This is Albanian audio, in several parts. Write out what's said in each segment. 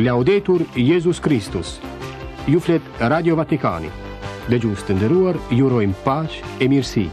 Laudetur Jesus Christus. Ju flet Radio Vatikani. Dëgjues të nderuar, ju urojmë paqë e mirësi.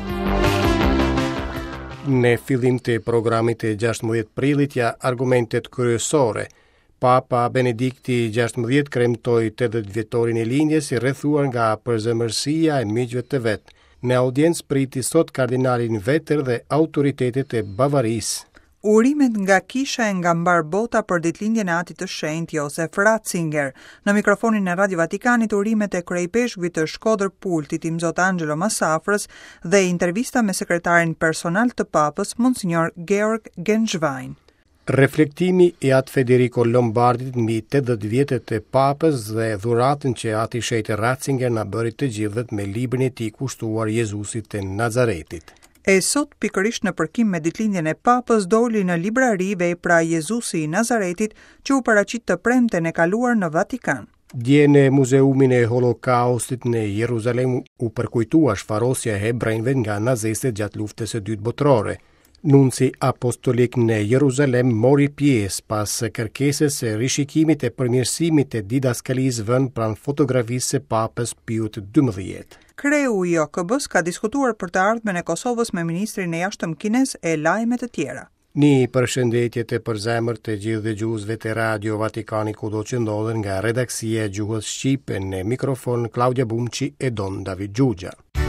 Në fillim të programit të 16 prillit argumentet kryesore. Papa Benedikti XVI kremtoi 80 vjetorin e lindjes i rrethuar nga përzemërsia e miqve të vet. Në audiencë priti sot kardinalin Vetter dhe autoritetet e Bavarisë. Urimet nga kisha e nga mbar bota për ditëlindjen e Atit të Shenjtë Josef Ratzinger. Në mikrofonin e Radio Vatikanit, urimet e kryepeshkujt të Shkodër Pultit i Mzot Angelo Masafrës dhe intervista me sekretarin personal të Papës, Monsignor Georg Genshwein. Reflektimi i atë Federico Lombardit mbi 80 vjetet e Papës dhe dhuratën që Ati i Shenjtë Ratzinger na bëri të gjithët me librin e tij kushtuar Jezusit të Nazaretit. E sot pikërisht në përkim me ditëlindjen e Papës doli në librari vepra Jezusi i Nazaretit që u paraqit të premten e kaluar në Vatikan. Dje në Muzeumin e Holokaustit në Jeruzalem u përkujtua shfarosja e hebrejve nga nazistët gjatë luftës së dytë botërore. Nunci apostolik në Jeruzalem mori pjesë pas kërkesës së rishikimit e përmirësimit të didaskalisë vënë pranë fotografisë së Papës Piut XII. Kreu i OKB-s ka diskutuar për të ardhmen e Kosovës me ministrin e jashtëm kinez e lajme të tjera. Një përshëndetje të përzemërt të gjithë dëgjuesve të Radio Vatikani kudo që ndodhen nga redaksia e gjuhës shqipe, në mikrofon Claudia Bumçi e Don David Gjugja.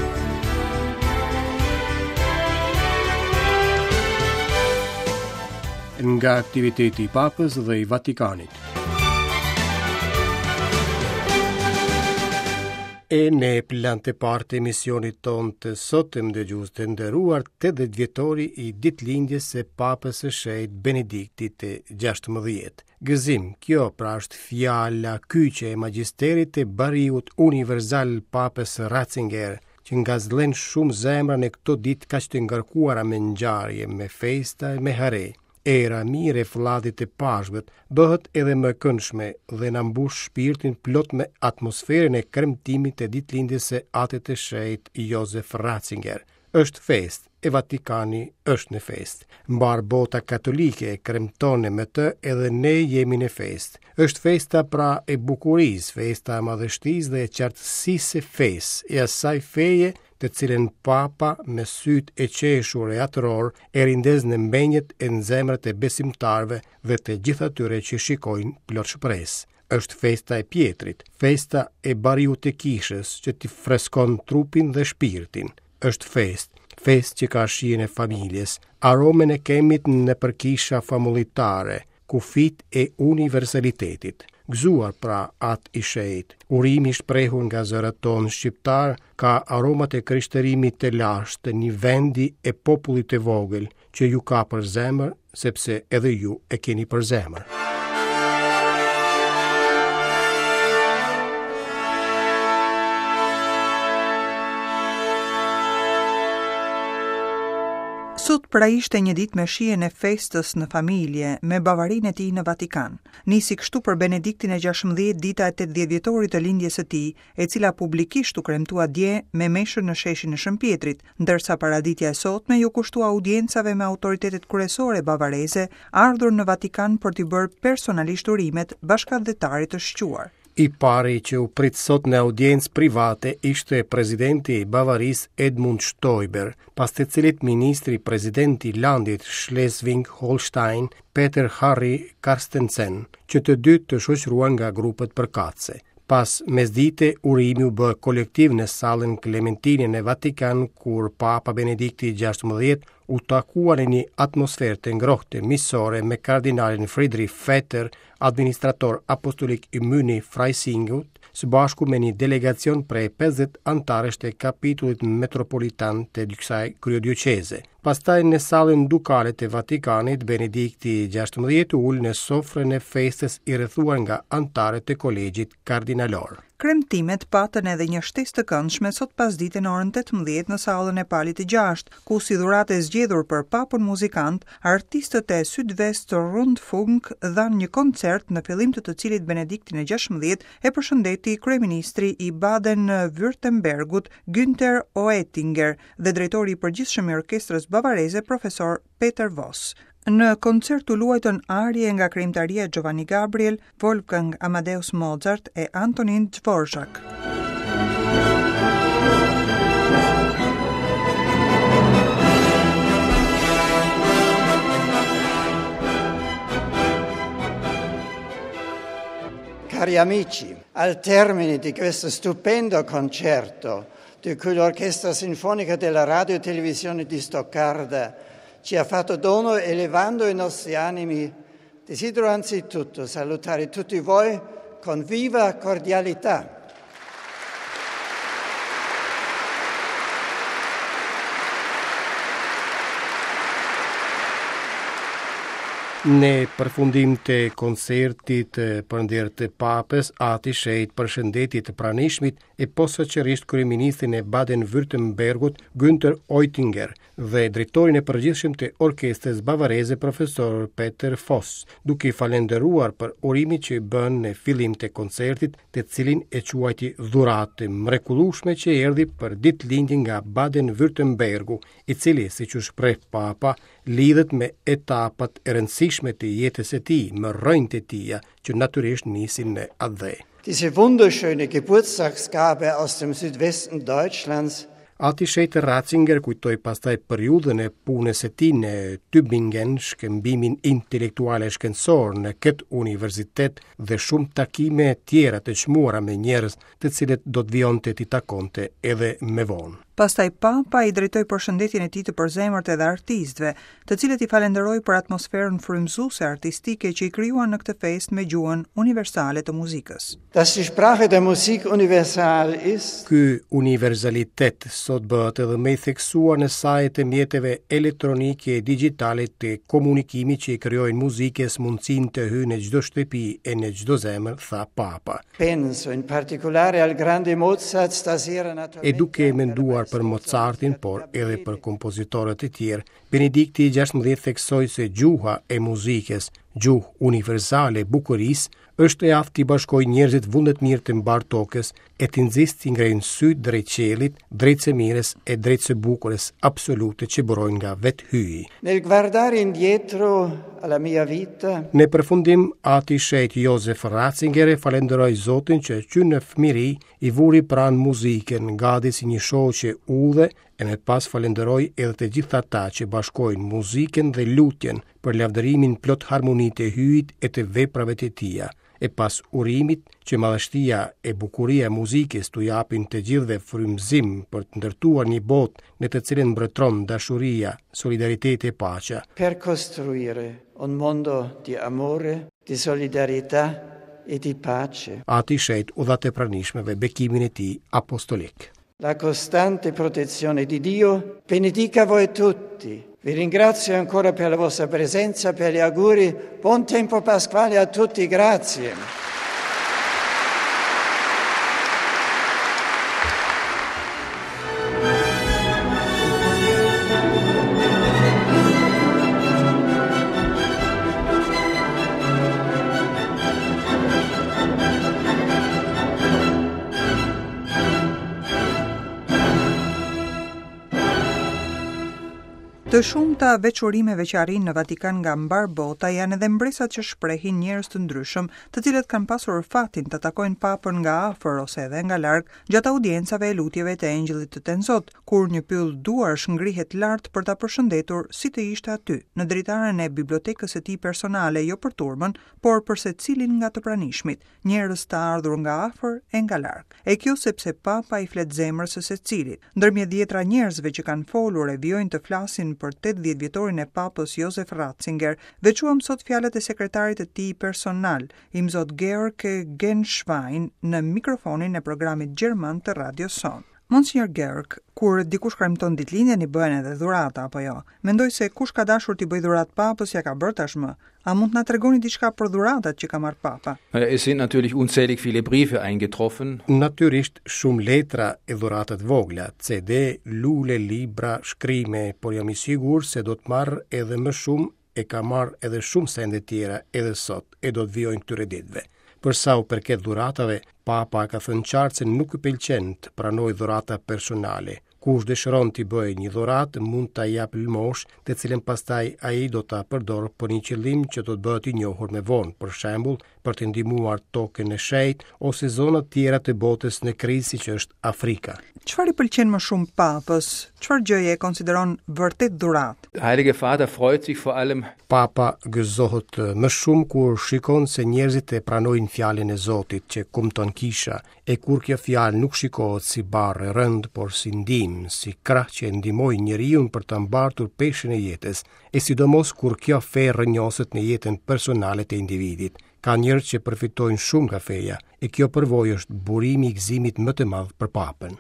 Nga aktiviteti i Papës dhe i Vatikanit. E në plan të parë të emisionit ton të sotëm dëgjues të nderuar 80 vjetori i ditëlindjes së Papës së Shenjtë Benediktit të XVI. Gëzim, kjo pra është fjala kyçe e magjisterit të bariut universal Papës Ratzinger, që ngazëllen shumë zemra në këto ditë kaq të ngarkuara me ngjarje, me festa e me hare. Era mire e fllatit të Pashkët bëhet edhe më këndshme dhe na mbush shpirtin plot me atmosferën e kremtimit të ditëlindjes së Atit të Shenjtë Josef Ratzinger. Është fest e Vatikani është në fest. Mbar bota katolike e kremton me të edhe ne jemi në fest. Është festa pra e bukurisë, festa e madhështisë dhe e qartësisë së fesë, e asaj feje të cilën Papa me sytë e qeshur e atëror e rindez në mbenjet e në zemrat e besimtarve dhe të gjitha tyre që shikojnë plot shpresë. Është festa e pjetrit, festa e bariut të kishës që t'i freskon trupin dhe shpirtin. Është fest që ka shijen e familjes, aromen e kemit në përkisha famulitare, kufit e universalitetit. Gëzuar pra Atë i Shenjtë, urimi i shprehur nga zërat tonë shqiptar ka aromat e krishtërimit të lashtë, një vendi e popullit të vogël që ju ka për zemër, sepse edhe ju e keni për zemër. Sot pra ishte një ditë me shijen e festës në familje, me bavarinë e tij në Vatikan. Nisi kështu për Benediktin e 16 dita e 80 vjetorit të lindjes së tij, e cila publikisht u kremtua dje me meshën në sheshin e Shëmpjetrit, ndërsa paraditja e sotme ju kushtua audiencave me autoritetet kryesore bavareze, ardhur në Vatikan për t'i bërë personalisht urimet bashkëdhetarit të shquar. I pari që u prit sot në audiencë private ishte presidenti i Bavarisë Edmund Stoiber, pas të cilit ministri presidenti i landit Schleswig-Holstein Peter Harry Carstensen, që të dytë të shoqëruan nga grupet përkatëse. Pas mesdite, urimi u bë kolektiv në sallën Klementine në Vatikan, kur Papa Benedikti XVI u takuar në një atmosferë të ngrohtë miqësore me kardinalin Friedrich Vetter, administrator apostolik i Myni Freisingut, së bashku me një delegacion prej 50 antarësh të kapitullit metropolitan të kësaj kryedioqeze. Pastaj në sallën dukale të Vatikanit, Benedikti XVI ul në sofrën e festës i rrethuar nga antarët e kolegjit kardinalor. Kremtimet patën edhe një shtesë të këndshme sot pasdite në orën 18 në sallën e Palit të 6, ku si dhuratë e zgjedhur për papën muzikant, artistët e Südwestrundfunk dhanë një koncert në fillim të cilit Benediktin e 16 e përshëndeti kryeministri i Baden-Württembergut Günther Oettinger dhe drejtori i përgjithshëm i orkestrës bavareze profesor Peter Voss. Në koncert u luajtën arje nga krijimtaria Giovanni Gabriel, Wolfgang Amadeus Mozart e Antonin Dvorak. Cari amici, al termine di questo stupendo concerto di cui l'Orchestra Sinfonica della Radio e Televisione di Stoccarda ci ha fatto dono elevando i nostri animi, desidero anzitutto salutare tutti voi con viva cordialità. Në përfundim të koncertit përndër të papës, ati shejt përshëndetit të pranishmit e posaçërisht kryeministrin e Baden-Württembergut Günther Oettinger dhe drejtorin e përgjithshëm të orkestrës bavareze profesor Peter Voss, duke falenderuar për urimin që bën në fillim të koncertit, të cilin e quajti dhuratë mrekullueshme që erdhi për ditëlindjen nga Baden-Württembergu, i cili, siç u shpreh papa, lidhet me etapat e rëndësishme të jetës së tij, me rrënjtë e tij, që natyrisht nisin në atë dhe. Diese wunderschöne Geburtstagsgabe aus dem Südwesten Deutschlands. Ati shejtë Ratzinger kujtoi pastaj periudhën e punës së tij në Tübingen, shkëmbimin intelektual e shkencor në këtë universitet dhe shumë takime tjera të çmuara me njerëz të cilët do të vionte t'i takonte edhe me vonë. Pastaj papa i drejtoi përshëndetjen e tij të përzemërt edhe artistëve, të cilët i falenderoi për atmosferën frymëzuese artistike që i krijuan në këtë festë me gjuhën universale të muzikës. Dass die Sprache der Musik universal ist. Ky universalitet sot bëhet edhe më i theksuar në sajt e mjeteve elektronike e digjitale të komunikimit që i krijojnë muzikës mundësinë të hyjnë në çdo shtëpi e në çdo zemër, tha papa. Penso in particolare al grande Mozart stasera naturalmente. E duke menduar për Mozartin, por edhe për kompozitorët e tjerë, Benedikti XVI theksoi se gjuha e muzikës, gjuhë universale e bukurisë, është e aftë t'i bashkojë njerëzit vullnet mirë të mbar tokës e t'i nxjisë t'i ngrejnë sy drejt qiellit, drejt së mirës e drejt së bukurës absolute që burojnë nga vetë hyi. Nel guardare indietro alla mia vita. Në përfundim, ati shejt Josef Ratzinger e falenderoi Zotin që në fëmiri i vuri pranë muzikën, gati si një shoqe udhe, e me pas falenderoi edhe të gjithë ata që bashkojnë muzikën dhe lutjen për lavdërimin plot harmonitë e hyjit e të veprave të tija. E pas urimit që madhështia e bukuria e muzikës t'u japin të gjithëve frymëzim për të ndërtuar një botë në të cilën mbretëron dashuria, solidariteti e paqja. Per costruire un mondo di amore, di solidarietà e di pace. Ati shejt udhat e pranishmeve bekimin e tij apostolik. La costante protezione di Dio benedica voi tutti. Vi ringrazio ancora per la vostra presenza, per gli auguri. Buon tempo pasquale a tutti, grazie. Të shumta veçurimeve që arrin në Vatikan nga mbar bota janë edhe mbresat që shprehin njerëz të ndryshëm, të cilët kanë pasur fatin të takojnë papën nga afër ose edhe nga larg gjatë audiencave e lutjeve të Engjëllit të Tenzot, kur një pyll duarsh ngrihet lart për ta përshëndetur si të ishte aty, në dritaren e bibliotekës së tij personale, jo për turmën, por për secilin nga të pranishmit, njerëz të ardhur nga afër e nga larg. E kjo sepse papa i flet zemrës së secilit. Ndërmjet dhjetra njerëzve që kanë folur e vijojnë të flasin për 80 vjetorin e papës Josef Ratzinger, veçuam sot fjalët e sekretarit të tij personal, imzot Georg Genschwein, në mikrofonin e programit gjerman të Radio Son. Monsignor Georg, kur dikush kremton ditëlindjen i bëhen edhe dhurata apo jo? Mendoj se kush ka dashur t'i bëj dhuratë papës ja ka bërë tashmë. A mund të na tregoni diçka për dhuratat që ka marrë papa? Es sind natürlich unzählig viele Briefe eingetroffen. Natyrisht shumë letra e dhuratat vogla, CD, lule, libra, shkrime, por jam i sigurt se do të marr edhe më shumë, e ka marr edhe shumë sende tjera edhe sot e do të vijojnë këtyre ditëve. Për sa u përket dhuratave, papa ka thënë qartë se nuk i pëlqen të pranojë dhurata personale, Kush dëshiron t'i bëjë një dhuratë mund ta jap lëmosh, të cilën pastaj ai do ta përdorë për një qëllim që do të bëhet i njohur më vonë, për shembull, për të ndihmuar tokën e shejtë ose zonat tjera të botës në krizë siç është Afrika. Çfarë i pëlqen më shumë papës? Çfarë gjëje e konsideron vërtet dhuratë? Der Heilige Vater freut sich vor allem. Papa gëzohet më shumë kur shikon se njerëzit e pranojnë fjalën e Zotit që kumton kisha, e kur kjo fjalë nuk shikohet si barë rënd, por si ndihmë, si krah që ndihmoj njeriu për të mbartur peshën e jetës, e sidomos kur kjo fe rrënjoset në jetën personale të individit. Ka njerëz që përfitojnë shumë nga feja, e kjo përvojë është burimi i gëzimit më të madh për papën.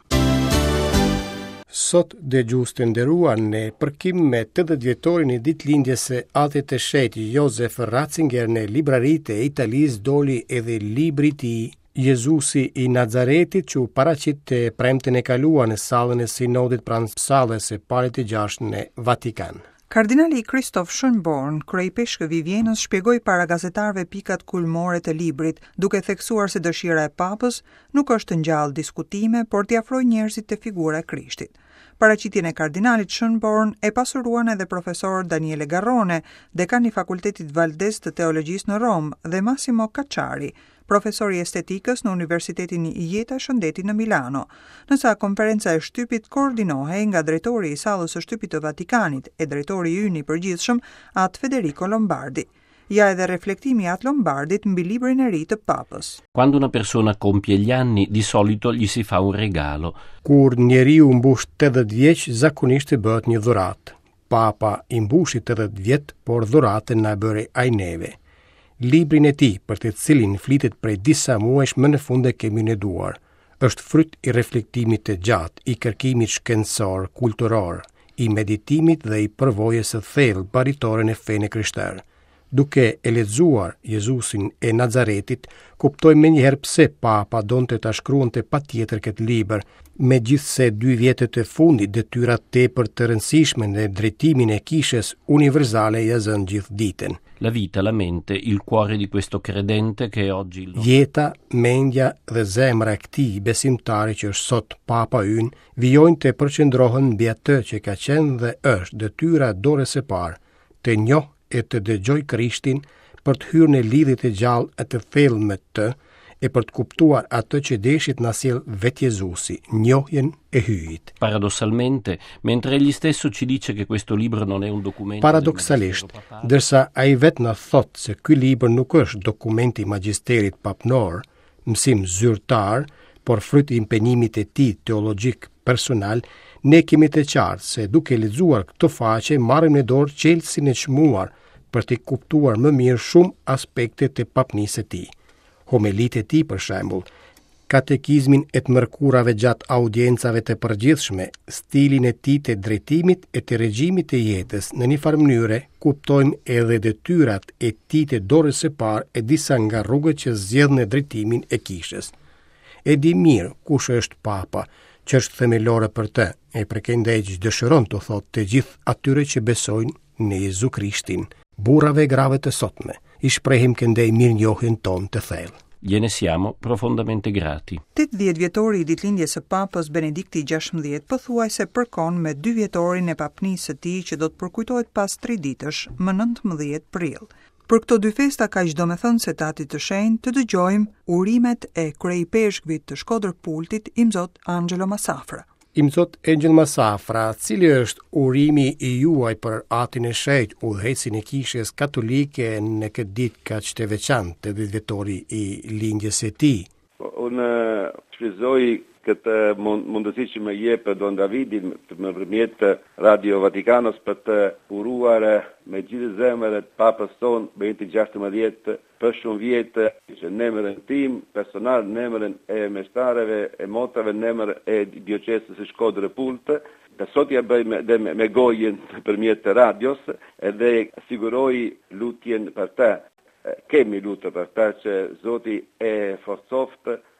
Sot dëgjues të nderuar, në përkim me 80 vjetorin e ditëlindjes së Atit të Shejtë Josef Ratzinger, në libraritë e Italisë doli edhe libri i tij Jezusi i Nazaretit, që u paraqit të premten e kaluar në sallën e sinodit pranë sallës së parë të 6 në Vatikan. Kardinali Christoph Schönborn, kryepeshkëvi i Vjenës, shpjegoi para gazetarëve pikat kulmore të librit, duke theksuar se dëshira e papës nuk është të ngjallë diskutime, por t'i afrojë njerëzit te figura e Krishtit. Paraqitjen e kardinalit Schönborn e pasuruan edhe profesor Daniele Garrone, dekan i Fakultetit Valdes të Teologjisë në Rom, dhe Massimo Cacciari, profesor i estetikës në Universitetin i Jeta Shëndetit në Milano, nësa konferenca e shtypit koordinohej nga drejtori i sallës së shtypit të Vatikanit e drejtori ynë i përgjithshëm atë Federico Lombardi. Ja edhe reflektimi atë Lombardit mbi librin e ri të papës. Quando una persona compie gli anni, di solito gli si fa un regalo. Kur njeriu mbush 80 vjeç, zakonisht e bëhet një dhuratë. Papa i mbushi 80 vjet, por dhuratën na bëri ai neve. Librin e tij, për të cilin flitet prej disa muajsh më në fund e kemi në duar, është fryt i reflektimit të gjatë, i kërkimit shkencor, kulturor, i meditimit dhe i përvojës së thellë baritore në fenë krishtere. Duke e lexuar Jezusin e Nazaretit, kuptojmë menjëherë pse Papa donte ta shkruante patjetër këtë libër, megjithse 2 vjetët e fundit detyrat tepër të rëndësishme në drejtimin e kishës universale ja zën gjithë ditën. La vita, la mente, il cuore di questo credente che oggi... Jeta, mendja dhe zemra e këtij besimtari që është sot Papa ynë, vijojnë të përqendrohen mbi atë që ka qenë dhe është detyra dorës së parë, të njohë e të dëgjoj Krishtin, për të hyrë në lidhje të gjallë e të thellë me të, e për të kuptuar atë që deshit na sjell vetë Jezusi, njohjen e hyjit. Paradossalmente, mentre egli stesso ci dice che questo libro non è un documento... Paradoksalisht, dërsa ai vetë na thot se ky libër nuk është dokumenti i magjisterit papnor, mësim zyrtar, por fryt i impenjimit e tij teologjik personal, ne kemi të qartë se duke lexuar këto faqe marrim në dorë qelësin e çmuar për të kuptuar më mirë shumë aspekte të papnisë së tij. Homelitë e tij, për shembull, katekizmin e të mërkurave gjatë audiencave të përgjithshme, stilin e tij të drejtimit e të regjimit të jetës, në një farë mënyre kuptojmë edhe detyrat e tij të dorës së parë e disa nga rrugët që zgjedh në drejtimin e kishës. E di mirë kush është Papa, që është themelore për të, e përkëndej që dëshiron të thotë të gjithë atyre që besojnë në Jezu Krishtin, burrave e grave të sotme, i shprehim këndej mirënjohjen tonë të thellë. Gliene siamo profondamente grati. 80 vjetori i ditëlindjes së Papës Benedikti XVI pothuajse përkon me 2 vjetorin e papnisë së tij që do të përkujtohet pas 3 ditësh, më 19 prill. Për këto 2 festa ka çdo me thënë se Atit të Shenjtë të dëgjojmë urimet e kryepeshkëvit të Shkodër Pultit, Imzot Angelo Masafra. Imzot Angelo Masafra, cili është urimi i juaj për Atin e Shenjtë, udhëheqësin e kishës katolike në këtë ditë kaq të veçantë të 10 vjetori i lindjes së tij? Unë shfrytëzoj këtë mundësi që më jep Don Davidi më përmjet Radio Vatikanos për të uruar me gjithë zemër të Papës ton Benedikti XVI për shumë vjetë, që në emrin tim personal, në emrin e meshtarëve, e motrave, në emër e diocesës së Shkodrës Pult, dhe sot ja bëj me gojën përmjet të radios, edhe siguroj lutjen për të. Kemi lutë për të që Zoti e forcoft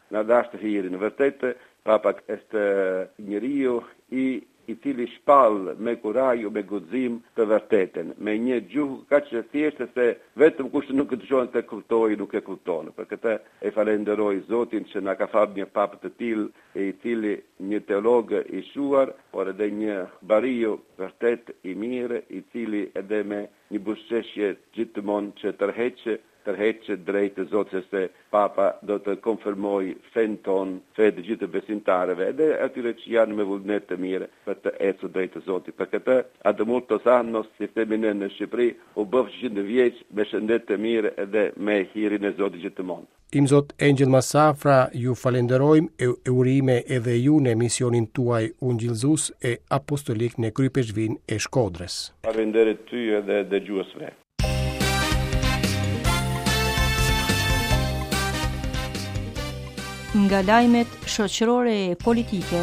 në dashtë hirin. Vërtet, Papa është njeriu i cili shpall me kurajë, me guxim të vërtetën, me një gjuhë kaq të thjeshtë se vetëm kush nuk e dëgjon të kuptojë, nuk e kupton. Për këtë e falenderoj Zotin që na ka thënë një papë të tillë, i cili një teolog i shuar, por edhe një bariu vërtet i mirë, i cili edhe me një buzëqeshje gjithmonë që tërheqë drejt Zotit se Papa do të konfirmoj fen ton, fe të gjithë besimtarëve, edhe atyre që janë me vullnet të mire për të ecur drejt Zotit. Për këtë, atë multos annos, si themi ne në Shqipëri, u bëf 100 vjeç me shëndet të mire edhe me hirin e Zotit gjithmonë. Im Zot Angel Masafra, ju falenderojmë e urime edhe ju në misionin tuaj ungjillëzues e apostolik në Krypeshvin e Shkodrës. Falenderit ty edhe dëgjuesve. Nga lajmet shoqërore e politike.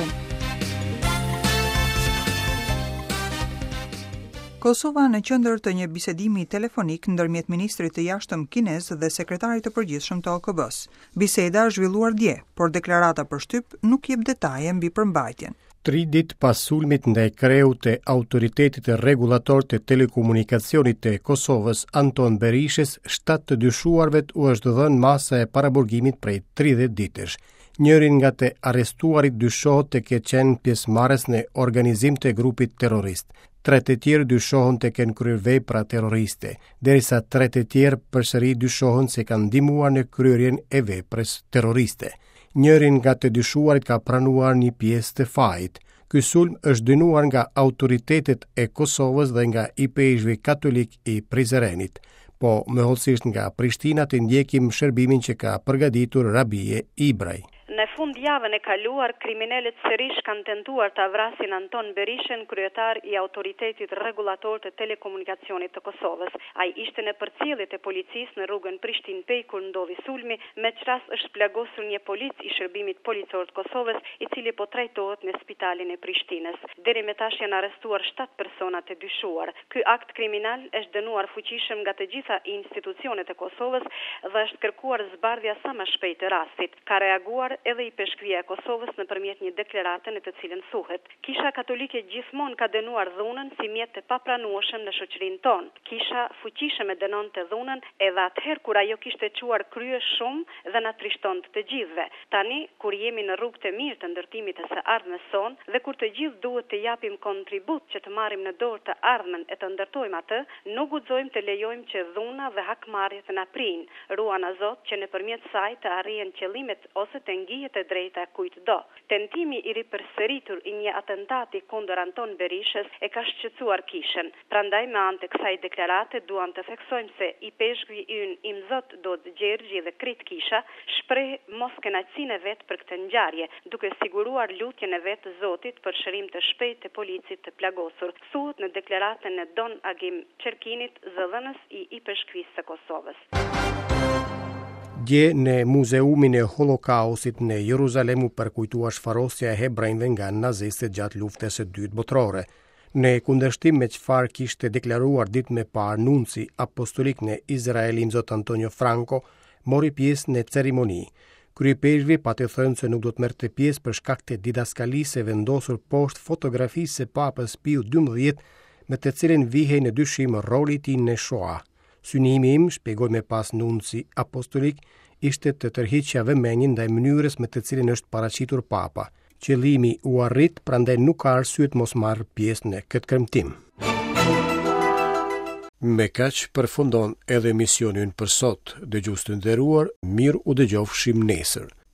Kosova në qendër të një bisedimi telefonik ndërmjet ministrit të jashtëm kinez dhe sekretarit të përgjithshëm të OKB-s. Biseda është zhvilluar dje, por deklarata për shtyp nuk jep detaje mbi përmbajtjen. 3 ditë pas sulmit ndaj kreut të autoritetit rregulator të telekomunikacionit të Kosovës, Anton Berishës, 7 të dyshuarve u është dhënë masa e paraburgimit prej 30 ditësh. Njërin nga të arrestuarit dyshohet të ketë qenë pjesëmarrës në organizim të grupit terrorist. 3 të tjerë dyshohen të kenë kryer vepra terroriste, derisa 3 të tjerë përsëri dyshohen se kanë ndihmuar në kryerjen e veprës terroriste. Njërin nga të dyshuarit ka pranuar një pjesë të fajit. Ky sulm është dënuar nga autoritetet e Kosovës dhe nga IPESH-i katolik i Prizrenit, po mëholësisht nga Prishtina të ndjekim shërbimin që ka përgatitur Rabie Ibraj. Në fund javën e kaluar, kriminalët sërish kanë tentuar ta vrasin Anton Berishën, kryetar i autoritetit rregullator të telekomunikacionit të Kosovës. Ai ishte në përcjelljet e policisë në rrugën Prishtinë-Pej kur ndodhi sulmi, me çrast është plagosur një polic i shërbimit policor të Kosovës, i cili po trajtohet në spitalin e Prishtinës. Deri me tash janë arrestuar 7 persona të dyshuar. Ky akt kriminal është dënuar fuqishëm nga të gjitha institucionet e Kosovës dhe është kërkuar zbardhja sa më shpejt e rastit. Ka reaguar edhe IPESH-kria e Kosovës nëpërmjet një deklarate në të cilën thuhet: Kisha Katolike gjithmonë ka dënuar dhunën si mjet të papranueshëm në shoqërinë tonë. Kisha fuqishëm e dënonte dhunën edhe atëherë kur ajo kishte çuar krye shumë dhe na trishtonte të gjithëve. Tani, kur jemi në rrugë të mirë të ndërtimit të së ardhmes sonë dhe kur të gjithë duhet të japim kontribut që të marrim në dorë të ardhmen e të ndërtojmë atë, nuk guxojmë të lejojmë që dhuna dhe hakmarrjet të na prinë. Ruana Zot që nëpërmjet saj të arrihen qëllimet ose të ngjihet e drejta kujt do. Tentimi i ripërsëritur i një atentati kundër Anton Berishës e ka shqetësuar kishën. Prandaj me anë të kësaj deklarate duam të theksojmë se IPESH-i ynë Imzot Dodë Gjergji dhe Krit Kisha shpreh moskenaqësinë e vet për këtë ngjarje, duke siguruar lutjen e vet të Zotit për shërim të shpejtë të policit të plagosur. Thuhet në deklaratën e Don Agim Çerkinit, zëdhënës i IPESH-kris së Kosovës. Dje në Muzeumin e Holokaustit në Jeruzalem u përkujtua shfarosja e hebrejve nga nazistët gjatë luftës së dytë botërore. Në kundërshtim me çfarë kishte deklaruar ditë më parë nunci apostolik në Izrael Imzot Antonio Franco, mori pjesë në ceremoni. Kryepeshvi patë thënë se nuk do të merrte pjesë për shkak të didaskalisë e vendosur poshtë fotografisë së Papës Piu XII, me të cilën vihej në dyshim roli i tij në Shoah. Synimi im, shpjegoi më pas nunci apostolik, ishte të tërhiqja vëmendjen ndaj mënyrës me të cilën është paraqitur Papa. Qëllimi u arrit, prandaj nuk ka arsye të mos marrë pjesë në këtë kremtim. Me kaq përfundon edhe emisioni ynë për sot. Dëgjues të nderuar, mirë u dëgjofshim nesër.